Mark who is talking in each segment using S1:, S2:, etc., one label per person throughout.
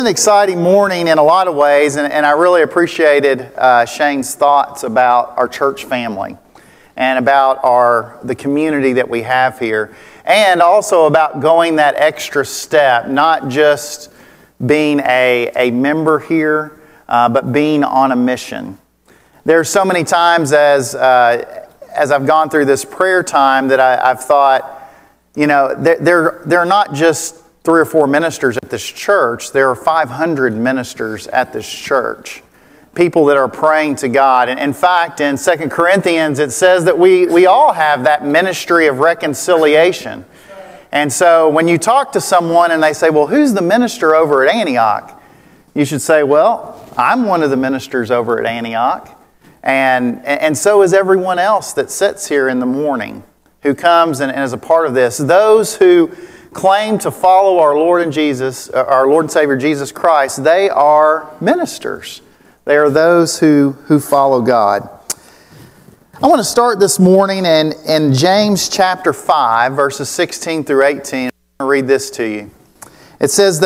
S1: An exciting morning in a lot of ways, and I really appreciated Shane's thoughts about our church family and about the community that we have here, and also about going that extra step, not just being a member here, but being on a mission. There's so many times as I've gone through this prayer time that I've thought, you know, there are not just 3 or 4 ministers at this church. There are 500 ministers at this church. People that are praying to God. And in fact, in 2 Corinthians, it says that we all have that ministry of reconciliation. And so when you talk to someone and they say, well, who's the minister over at Antioch? You should say, well, I'm one of the ministers over at Antioch. And so is everyone else that sits here in the morning who comes and is a part of this. Those who claim to follow our Lord and Savior Jesus Christ, they are ministers. They are those who follow God. I want to start this morning in James chapter 5, verses 16 through 18. I'm going to read this to you. It says, the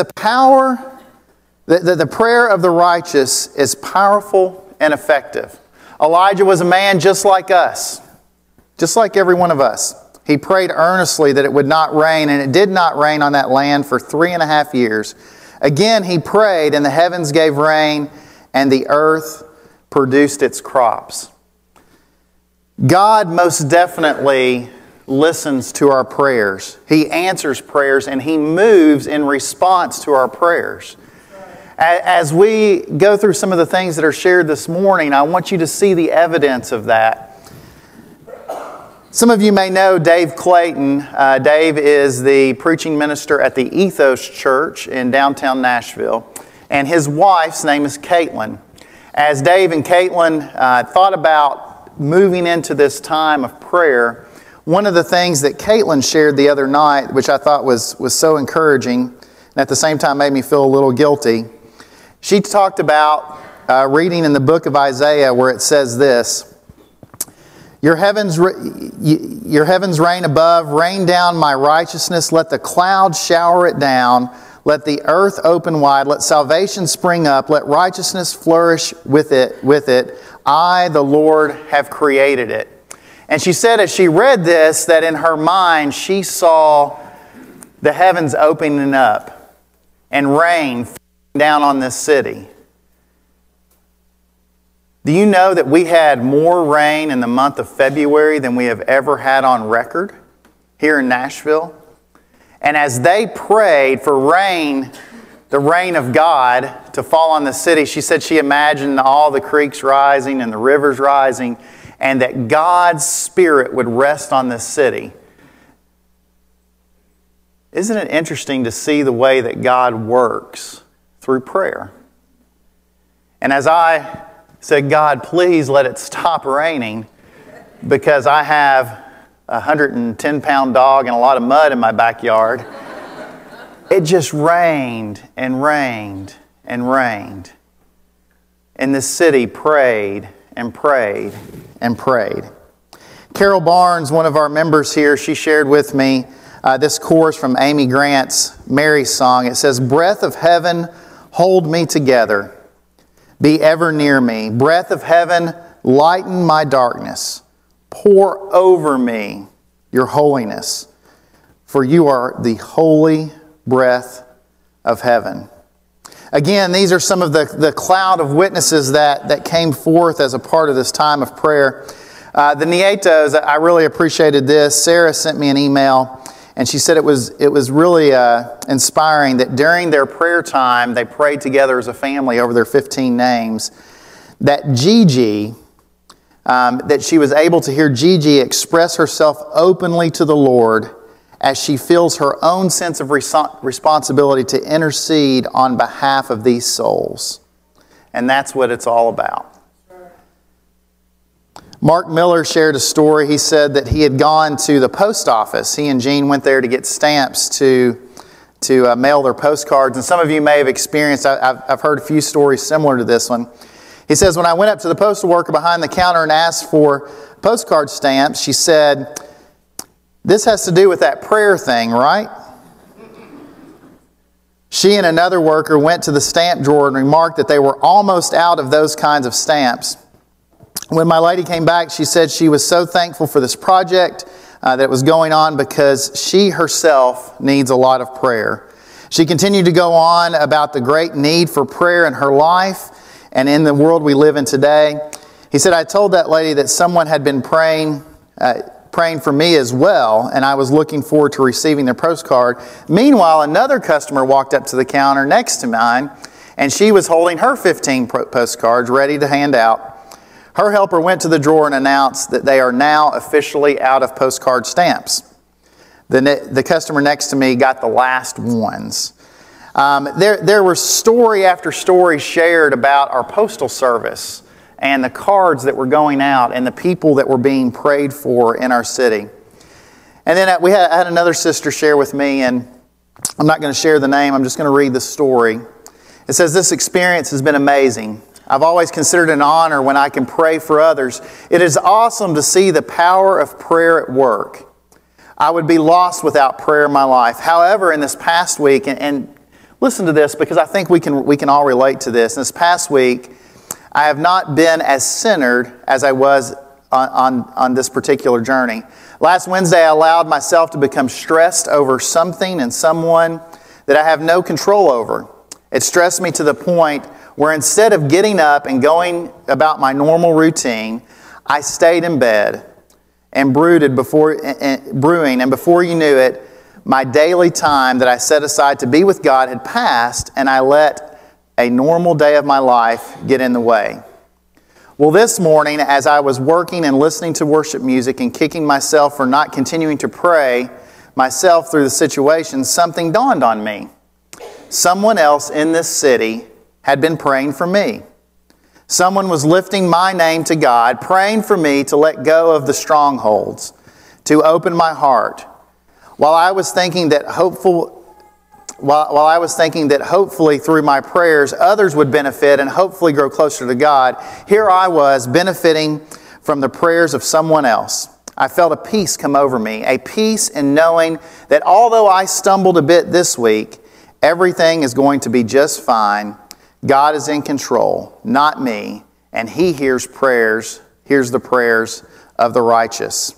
S1: prayer of the righteous is powerful and effective. Elijah was a man just like us, just like every one of us. He prayed earnestly that it would not rain, and it did not rain on that land for 3.5 years. Again he prayed, and the heavens gave rain, and the earth produced its crops. God most definitely listens to our prayers. He answers prayers, and He moves in response to our prayers. As we go through some of the things that are shared this morning, I want you to see the evidence of that. Some of you may know Dave Clayton. Dave is the preaching minister at the Ethos Church in downtown Nashville. And his wife's name is Caitlin. As Dave and Caitlin thought about moving into this time of prayer, one of the things that Caitlin shared the other night, which I thought was so encouraging, and at the same time made me feel a little guilty, she talked about reading in the book of Isaiah where it says this, Your heavens reign above, rain down my righteousness, let the clouds shower it down, let the earth open wide, let salvation spring up, let righteousness flourish with it. I, the Lord, have created it. And she said as she read this, that in her mind she saw the heavens opening up and rain falling down on this city. Do you know that we had more rain in the month of February than we have ever had on record here in Nashville? And as they prayed for rain, the rain of God to fall on the city, she said she imagined all the creeks rising and the rivers rising, and that God's Spirit would rest on this city. Isn't it interesting to see the way that God works through prayer? And as I said, God, please let it stop raining, because I have a 110-pound dog and a lot of mud in my backyard. It just rained and rained and rained. And the city prayed and prayed and prayed. Carol Barnes, one of our members here, she shared with me this chorus from Amy Grant's Mary's song. It says, breath of heaven, hold me together. Be ever near me. Breath of heaven, lighten my darkness. Pour over me your holiness. For you are the holy breath of heaven. Again, these are some of the cloud of witnesses that came forth as a part of this time of prayer. The Nietos, I really appreciated this. Sarah sent me an email, and she said it was really inspiring that during their prayer time, they prayed together as a family over their 15 names. That Gigi, that she was able to hear Gigi express herself openly to the Lord as she feels her own sense of responsibility to intercede on behalf of these souls. And that's what it's all about. Mark Miller shared a story. He said that he had gone to the post office. He and Jean went there to get stamps to mail their postcards. And some of you may have experienced, I've heard a few stories similar to this one. He says, when I went up to the postal worker behind the counter and asked for postcard stamps, she said, this has to do with that prayer thing, right? She and another worker went to the stamp drawer and remarked that they were almost out of those kinds of stamps. When my lady came back, she said she was so thankful for this project that was going on because she herself needs a lot of prayer. She continued to go on about the great need for prayer in her life and in the world we live in today. He said, I told that lady that someone had been praying for me as well, and I was looking forward to receiving their postcard. Meanwhile, another customer walked up to the counter next to mine, and she was holding her 15 postcards ready to hand out. Her helper went to the drawer and announced that they are now officially out of postcard stamps. The customer next to me got the last ones. There were story after story shared about our postal service and the cards that were going out and the people that were being prayed for in our city. And then I had another sister share with me, and I'm not going to share the name, I'm just going to read the story. It says, this experience has been amazing. I've always considered it an honor when I can pray for others. It is awesome to see the power of prayer at work. I would be lost without prayer in my life. However, in this past week, and listen to this because I think we can all relate to this. In this past week, I have not been as centered as I was on this particular journey. Last Wednesday, I allowed myself to become stressed over something and someone that I have no control over. It stressed me to the point where instead of getting up and going about my normal routine, I stayed in bed and brewing, and before you knew it, my daily time that I set aside to be with God had passed, and I let a normal day of my life get in the way. Well, this morning, as I was working and listening to worship music and kicking myself for not continuing to pray myself through the situation, something dawned on me. Someone else in this city had been praying for me. Someone was lifting my name to God, praying for me to let go of the strongholds, to open my heart. While I was thinking that hopefully through my prayers others would benefit and hopefully grow closer to God, here I was benefiting from the prayers of someone else. I felt a peace come over me, a peace in knowing that although I stumbled a bit this week, everything is going to be just fine. God is in control, not me, and He hears the prayers of the righteous.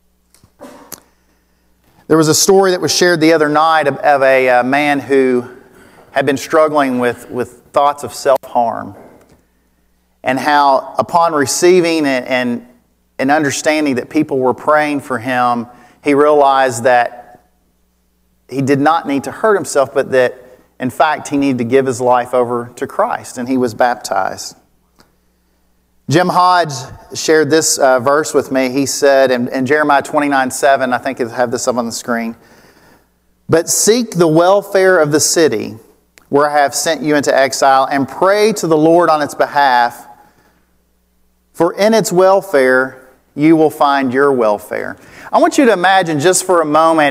S1: There was a story that was shared the other night of a man who had been struggling with thoughts of self-harm, and how upon receiving and understanding that people were praying for him, he realized that he did not need to hurt himself, but that in fact, he needed to give his life over to Christ, and he was baptized. Jim Hodge shared this verse with me. He said in Jeremiah 29:7, I think I have this up on the screen, but seek the welfare of the city where I have sent you into exile, and pray to the Lord on its behalf, for in its welfare you will find your welfare. I want you to imagine just for a moment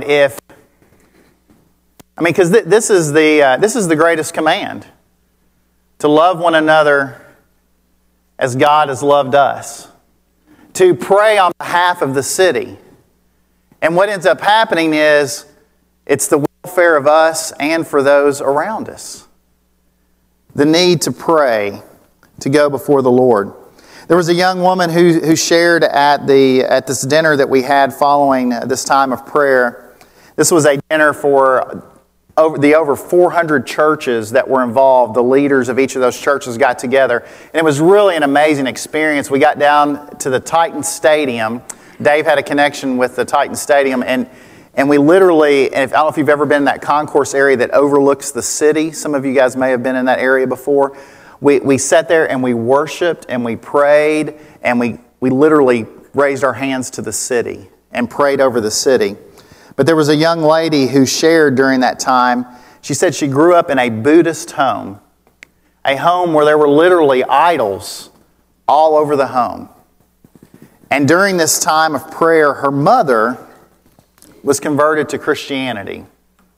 S1: because this is the greatest command, to love one another as God has loved us, to pray on behalf of the city. And what ends up happening is it's the welfare of us and for those around us. The need to pray, to go before the Lord. There was a young woman who shared at this dinner that we had following this time of prayer. This was a dinner for over 400 churches that were involved. The leaders of each of those churches got together. And it was really an amazing experience. We got down to the Titan Stadium. Dave had a connection with the Titan Stadium. And we literally, I don't know if you've ever been in that concourse area that overlooks the city. Some of you guys may have been in that area before. We sat there and we worshiped and we prayed. And we literally raised our hands to the city and prayed over the city. But there was a young lady who shared during that time. She said she grew up in a Buddhist home, a home where there were literally idols all over the home. And during this time of prayer, her mother was converted to Christianity.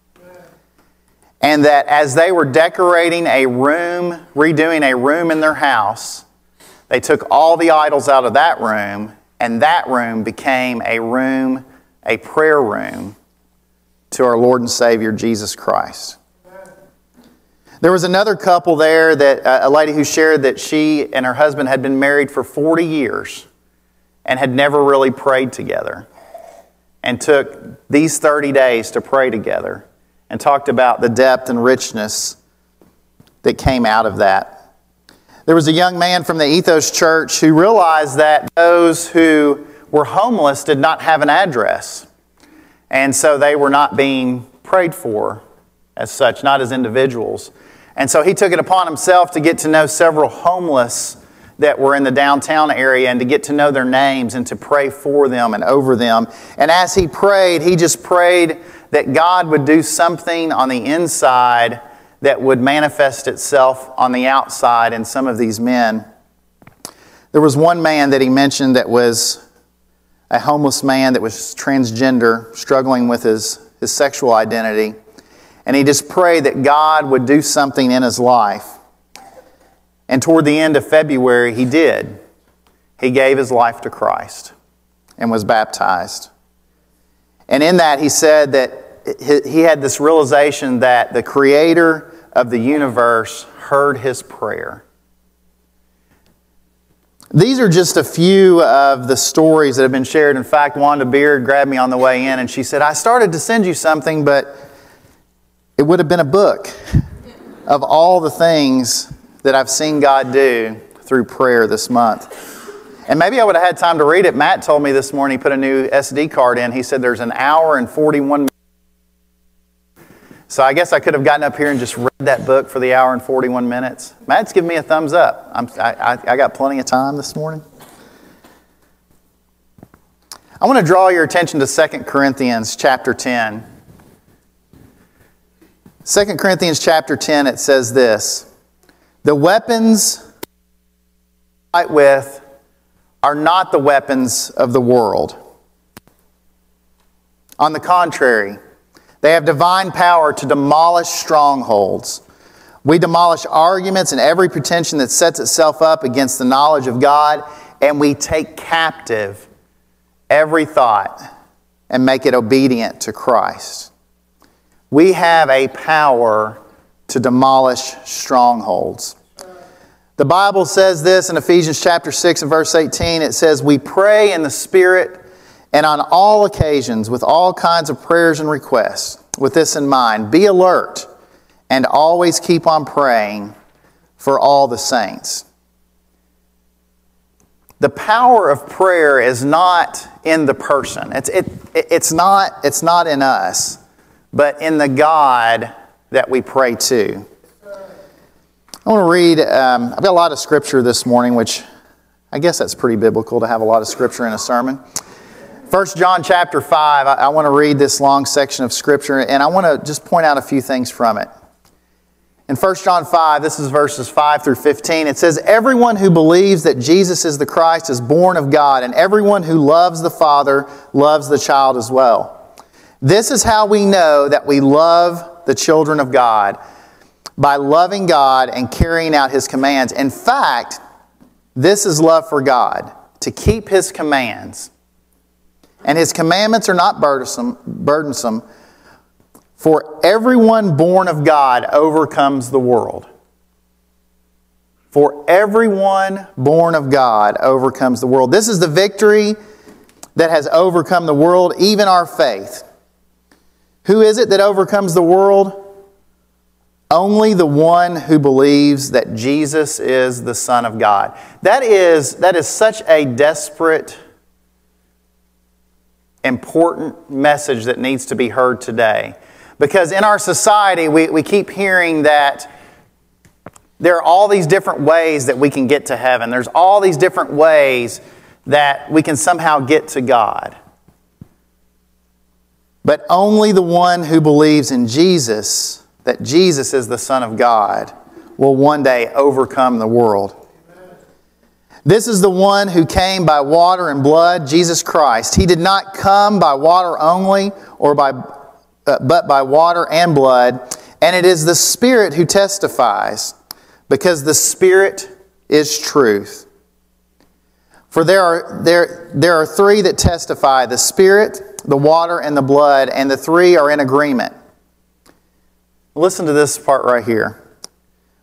S1: And that as they were decorating a room, redoing a room in their house, they took all the idols out of that room, and that room became a prayer room to our Lord and Savior, Jesus Christ. There was another couple there, that a lady who shared that she and her husband had been married for 40 years and had never really prayed together, and took these 30 days to pray together and talked about the depth and richness that came out of that. There was a young man from the Ethos Church who realized that those who were homeless did not have an address, and so they were not being prayed for as such, not as individuals. And so he took it upon himself to get to know several homeless that were in the downtown area and to get to know their names and to pray for them and over them. And as he prayed, he just prayed that God would do something on the inside that would manifest itself on the outside in some of these men. There was one man that he mentioned that was a homeless man that was transgender, struggling with his sexual identity. And he just prayed that God would do something in his life. And toward the end of February, he did. He gave his life to Christ and was baptized. And in that, he said that he had this realization that the Creator of the universe heard his prayer. These are just a few of the stories that have been shared. In fact, Wanda Beard grabbed me on the way in and she said, I started to send you something, but it would have been a book of all the things that I've seen God do through prayer this month. And maybe I would have had time to read it. Matt told me this morning he put a new SD card in. He said there's an hour and 41 minutes. So I guess I could have gotten up here and just read that book for the hour and 41 minutes. Matt's giving me a thumbs up. I got plenty of time this morning. I want to draw your attention to 2 Corinthians chapter 10. 2 Corinthians chapter 10, it says this: the weapons we fight with are not the weapons of the world. On the contrary, they have divine power to demolish strongholds. We demolish arguments and every pretension that sets itself up against the knowledge of God, and we take captive every thought and make it obedient to Christ. We have a power to demolish strongholds. The Bible says this in Ephesians chapter 6 and verse 18. It says, we pray in the Spirit and on all occasions with all kinds of prayers and requests. With this in mind, be alert and always keep on praying for all the saints. The power of prayer is not in the person. It's not in us, but in the God that we pray to. I want to read, I've got a lot of scripture this morning, which I guess that's pretty biblical to have a lot of scripture in a sermon. 1 John chapter 5, I want to read this long section of scripture, and I want to just point out a few things from it. In 1 John 5, this is verses 5 through 15, it says, everyone who believes that Jesus is the Christ is born of God, and everyone who loves the Father loves the child as well. This is how we know that we love the children of God, by loving God and carrying out His commands. In fact, this is love for God, to keep His commands. And His commandments are not burdensome, for everyone born of God overcomes the world. For everyone born of God overcomes the world. This is the victory that has overcome the world, even our faith. Who is it that overcomes the world? Only the one who believes that Jesus is the Son of God. That is such a desperate, important message that needs to be heard today. Because in our society, we keep hearing that there are all these different ways that we can get to heaven. There's all these different ways that we can somehow get to God. But only the one who believes in Jesus, that Jesus is the Son of God, will one day overcome the world. This is the one who came by water and blood, Jesus Christ. He did not come by water only, but by water and blood. And it is the Spirit who testifies, because the Spirit is truth. For there are three that testify, the Spirit, the water, and the blood, and the three are in agreement. Listen to this part right here.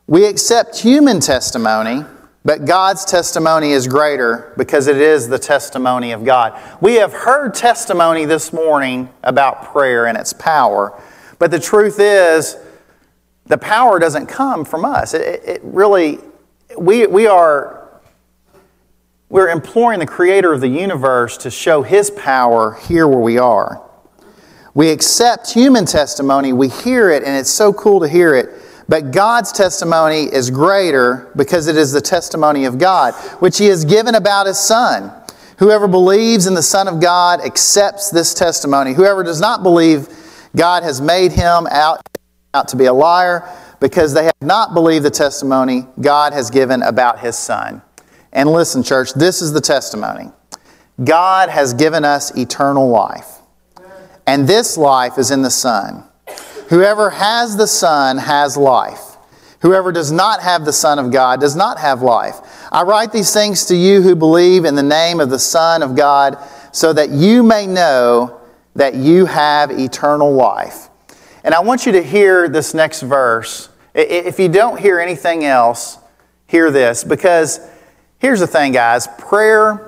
S1: We accept human testimony, but God's testimony is greater because it is the testimony of God. We have heard testimony this morning about prayer and its power, but the truth is, the power doesn't come from us. We're imploring the Creator of the universe to show His power here where we are. We accept human testimony, we hear it, and it's so cool to hear it. But God's testimony is greater because it is the testimony of God, which He has given about His Son. Whoever believes in the Son of God accepts this testimony. Whoever does not believe, God has made him out to be a liar, because they have not believed the testimony God has given about His Son. And listen, church, this is the testimony. God has given us eternal life, and this life is in the Son. Whoever has the Son has life. Whoever does not have the Son of God does not have life. I write these things to you who believe in the name of the Son of God, so that you may know that you have eternal life. And I want you to hear this next verse. If you don't hear anything else, hear this. Because here's the thing, guys. Prayer,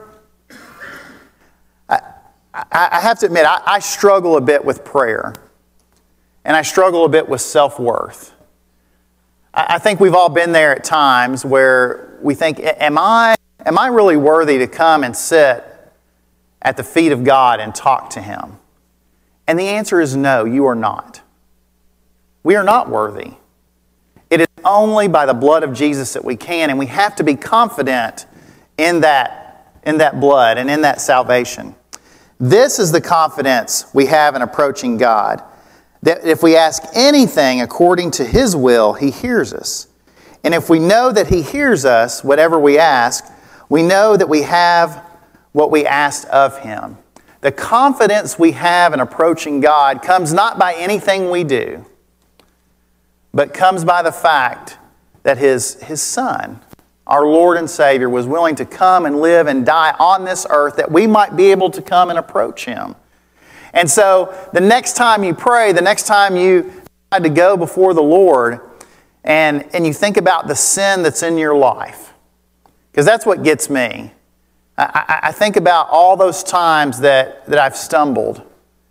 S1: I have to admit, I struggle a bit with prayer. And I struggle a bit with self-worth. I think we've all been there at times where we think, am I really worthy to come and sit at the feet of God and talk to Him? And the answer is no, you are not. We are not worthy. It is only by the blood of Jesus that we can, and we have to be confident in that blood and in that salvation. This is the confidence we have in approaching God. That if we ask anything according to His will, He hears us. And if we know that He hears us, whatever we ask, we know that we have what we asked of Him. The confidence we have in approaching God comes not by anything we do, but comes by the fact that His Son, our Lord and Savior, was willing to come and live and die on this earth that we might be able to come and approach Him. And so the next time you pray, the next time you decide to go before the Lord and you think about the sin that's in your life, because that's what gets me. I think about all those times that I've stumbled.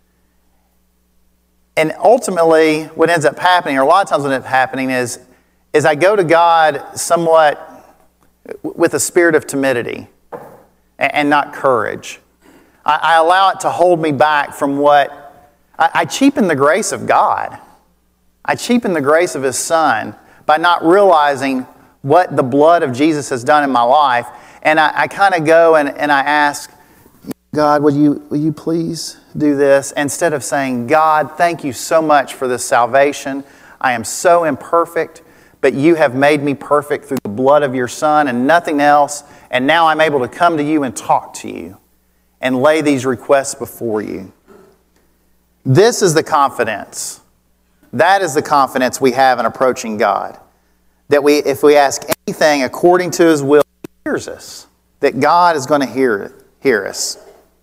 S1: And ultimately what ends up happening, or a lot of times what ends up happening is I go to God somewhat with a spirit of timidity and not courage. I allow it to hold me back from what... I cheapen the grace of God. I cheapen the grace of His Son by not realizing what the blood of Jesus has done in my life. And I kind of go and I ask, God, will you please do this? Instead of saying, God, thank you so much for this salvation. I am so imperfect, but you have made me perfect through the blood of your Son and nothing else. And now I'm able to come to you and talk to you and lay these requests before you. This is the confidence. That is the confidence we have in approaching God. That if we ask anything according to His will, He hears us. That God is going to hear us.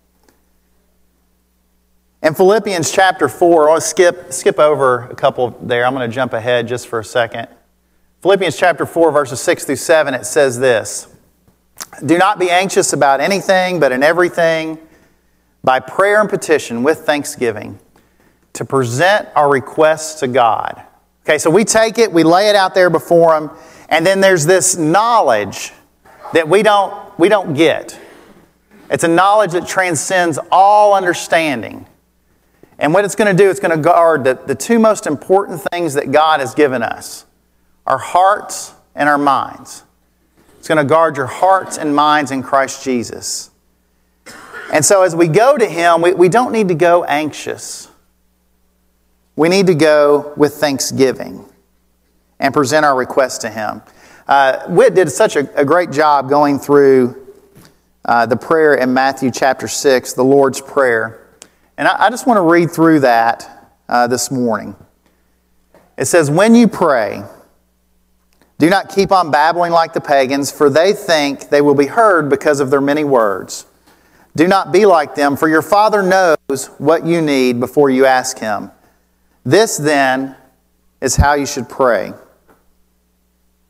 S1: In Philippians chapter 4, I'll skip over a couple there. I'm going to jump ahead just for a second. Philippians chapter 4, verses 6 through 7, it says this: Do not be anxious about anything, but in everything, by prayer and petition with thanksgiving, to present our requests to God. Okay, so we take it, we lay it out there before Him, and then there's this knowledge that we don't get. It's a knowledge that transcends all understanding. And what it's going to do, it's going to guard the two most important things that God has given us: our hearts and our minds. It's going to guard your hearts and minds in Christ Jesus. And so as we go to Him, we don't need to go anxious. We need to go with thanksgiving and present our requests to Him. Whit did such a great job going through the prayer in Matthew chapter 6, the Lord's Prayer. And I just want to read through that this morning. It says, when you pray, do not keep on babbling like the pagans, for they think they will be heard because of their many words. Do not be like them, for your Father knows what you need before you ask Him. This, then, is how you should pray.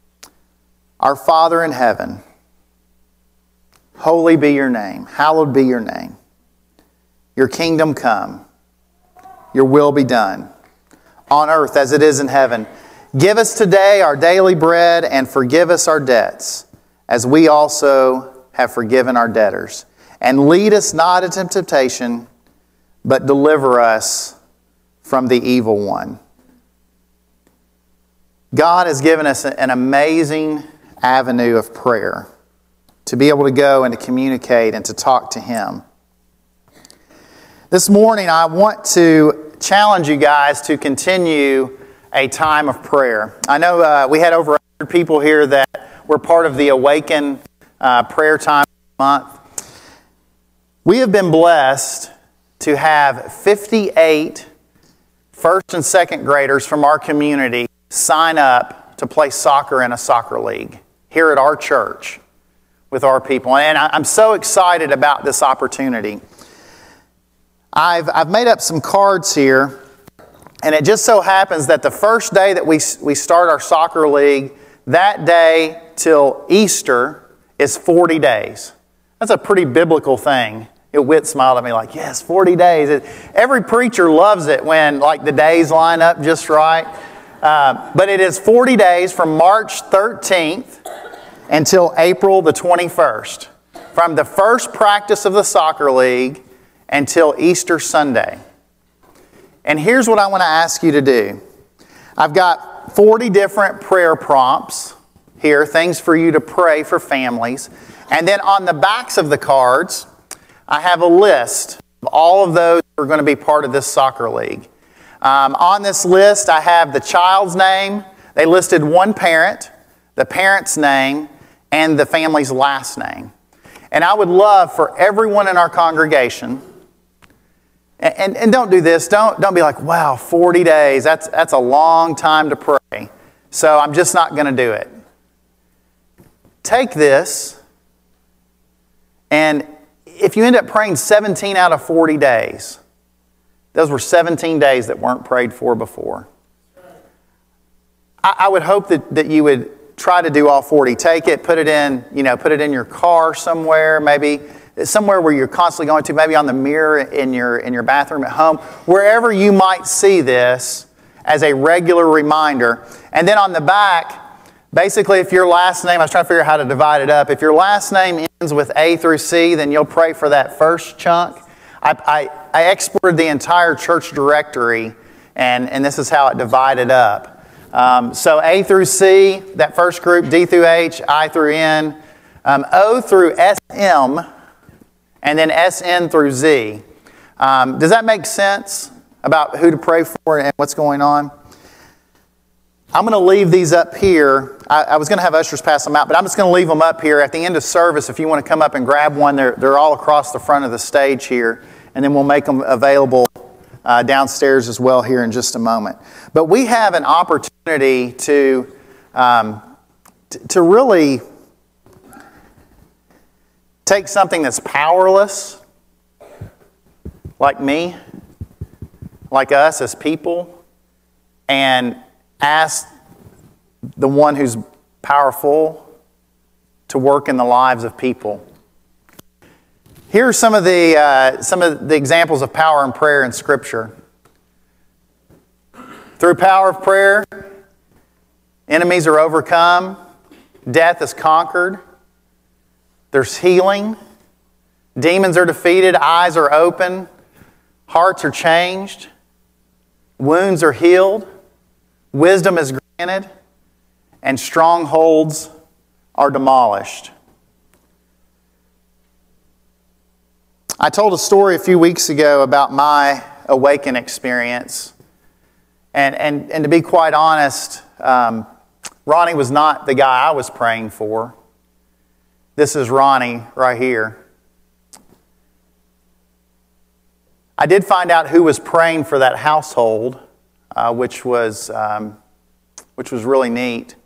S1: Our Father in heaven, holy be your name, hallowed be your name. Your kingdom come, your will be done, on earth as it is in heaven. Give us today our daily bread, and forgive us our debts, as we also have forgiven our debtors. And lead us not into temptation, but deliver us from the evil one. God has given us an amazing avenue of prayer to be able to go and to communicate and to talk to Him. This morning, I want to challenge you guys to continue a time of prayer. I know we had over 100 people here that were part of the Awaken prayer time month. We have been blessed to have 58 first and second graders from our community sign up to play soccer in a soccer league here at our church with our people. And I'm so excited about this opportunity. I've made up some cards here, and it just so happens that the first day that we start our soccer league, that day till Easter is 40 days. That's a pretty biblical thing. Whit smiled at me like, yes, 40 days. Every preacher loves it when like the days line up just right. But it is 40 days from March 13th until April the 21st. From the first practice of the soccer league until Easter Sunday. And here's what I want to ask you to do. I've got 40 different prayer prompts here, things for you to pray for families. And then on the backs of the cards, I have a list of all of those who are going to be part of this soccer league. On this list, I have the child's name. They listed one parent, the parent's name, and the family's last name. And I would love for everyone in our congregation, and don't do this, don't be like, wow, 40 days, that's a long time to pray, so I'm just not going to do it. Take this, and if you end up praying 17 out of 40 days, those were 17 days that weren't prayed for before. I would hope that you would try to do all 40. Take it, put it in your car somewhere, maybe somewhere where you're constantly going to, maybe on the mirror in your bathroom at home, wherever you might see this as a regular reminder. And then on the back, basically, if your last name, I was trying to figure out how to divide it up. If your last name ends with A through C, then you'll pray for that first chunk. I exported the entire church directory, and this is how it divided up. So A through C, that first group, D through H, I through N, O through SM, and then SN through Z. Does that make sense about who to pray for and what's going on? I'm going to leave these up here. I was going to have ushers pass them out, but I'm just going to leave them up here. At the end of service, if you want to come up and grab one, they're all across the front of the stage here, and then we'll make them available downstairs as well here in just a moment. But we have an opportunity to really take something that's powerless, like me, like us as people, and ask the one who's powerful to work in the lives of people. Here are some of the examples of power and prayer in Scripture. Through power of prayer, enemies are overcome, death is conquered, there's healing, demons are defeated, eyes are open, hearts are changed, wounds are healed, wisdom is granted, and strongholds are demolished. I told a story a few weeks ago about my Awaken experience. And to be quite honest, Ronnie was not the guy I was praying for. This is Ronnie right here. I did find out who was praying for that household, which was really neat.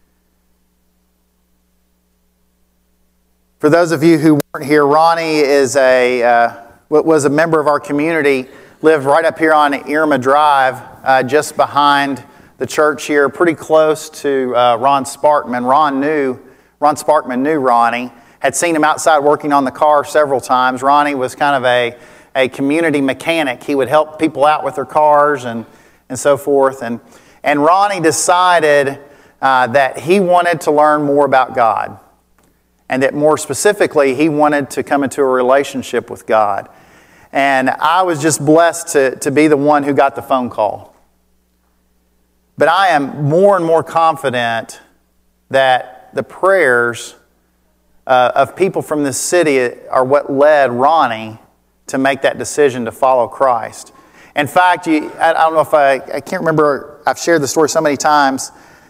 S1: For those of you who weren't here, Ronnie is was a member of our community, lived right up here on Irma Drive, just behind the church here, pretty close to Ron Sparkman. Ron knew Ron Sparkman knew Ronnie, had seen him outside working on the car several times. Ronnie was kind of a community mechanic. He would help people out with their cars and so forth. And Ronnie decided that he wanted to learn more about God. And that more specifically, he wanted to come into a relationship with God. And I was just blessed to be the one who got the phone call. But I am more and more confident that the prayers of people from this city are what led Ronnie to make that decision to follow Christ. In fact, I don't know if I can't remember, I've shared the story so many times.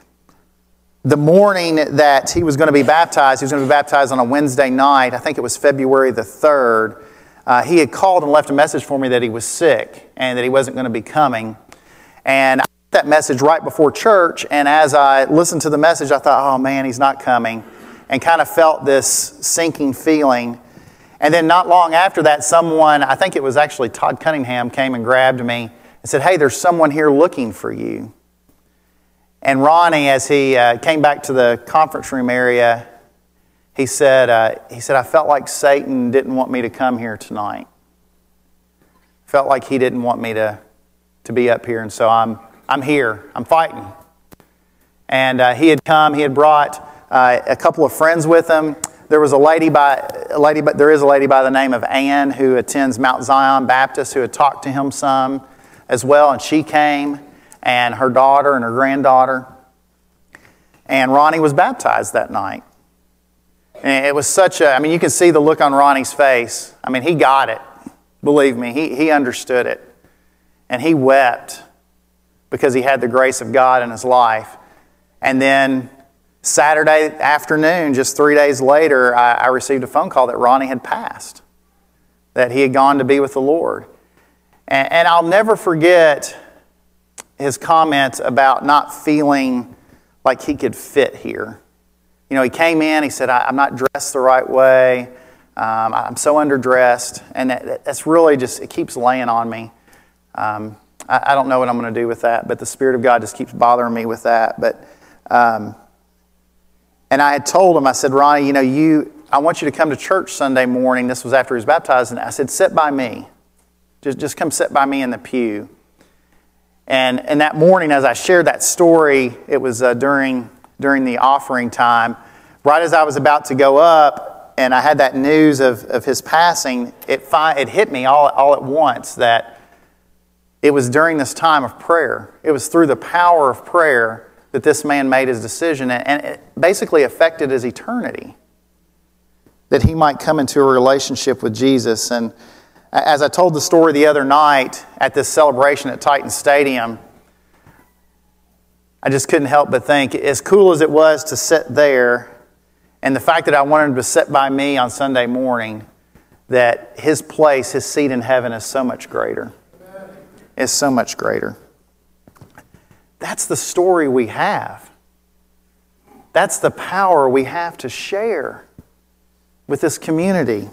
S1: The morning that he was going to be baptized on a Wednesday night, I think it was February the 3rd, he had called and left a message for me that he was sick and that he wasn't going to be coming. And I got that message right before church, and as I listened to the message, I thought, oh man, he's not coming, and kind of felt this sinking feeling. And then not long after that, someone, I think it was actually Todd Cunningham, came and grabbed me and said, hey, there's someone here looking for you. And Ronnie, as he came back to the conference room area, he said, I felt like Satan didn't want me to come here tonight. Felt like he didn't want me to be up here, and so I'm here. I'm fighting. And he had come. He had brought a couple of friends with him. There is a lady by the name of Ann who attends Mount Zion Baptist who had talked to him some as well, and she came, and her daughter and her granddaughter. And Ronnie was baptized that night. And it was you can see the look on Ronnie's face. I mean, he got it. Believe me, he understood it. And he wept because he had the grace of God in his life. And then Saturday afternoon, just 3 days later, I received a phone call that Ronnie had passed, that he had gone to be with the Lord. And I'll never forget his comments about not feeling like he could fit here. You know, he came in, he said, I'm not dressed the right way. I'm so underdressed. And that's really just, it keeps laying on me. I don't know what I'm going to do with that, but the Spirit of God just keeps bothering me with that. But, and I had told him, I said, Ronnie, I want you to come to church Sunday morning. This was after he was baptized. And I said, sit by me. Just come sit by me in the pew. And that morning, as I shared that story, it was during the offering time. Right as I was about to go up, and I had that news of his passing, it hit me all at once that it was during this time of prayer. It was through the power of prayer that this man made his decision, and it basically affected his eternity, that he might come into a relationship with Jesus. And as I told the story the other night at this celebration at Titan Stadium, I just couldn't help but think, as cool as it was to sit there, and the fact that I wanted him to sit by me on Sunday morning, that his place, his seat in heaven is so much greater. It's so much greater. That's the story we have. That's the power we have to share with this community.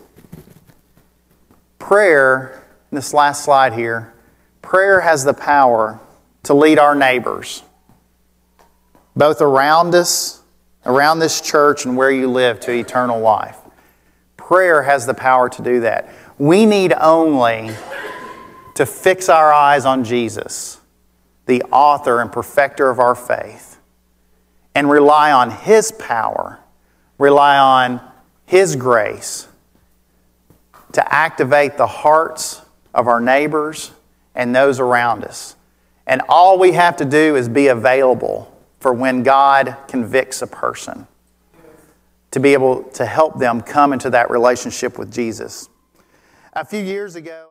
S1: Prayer, this last slide here, prayer has the power to lead our neighbors, both around us, around this church, and where you live, to eternal life. Prayer has the power to do that. We need only to fix our eyes on Jesus, the author and perfecter of our faith, and rely on His power, rely on His grace to activate the hearts of our neighbors and those around us. And all we have to do is be available for when God convicts a person, to be able to help them come into that relationship with Jesus. A few years ago,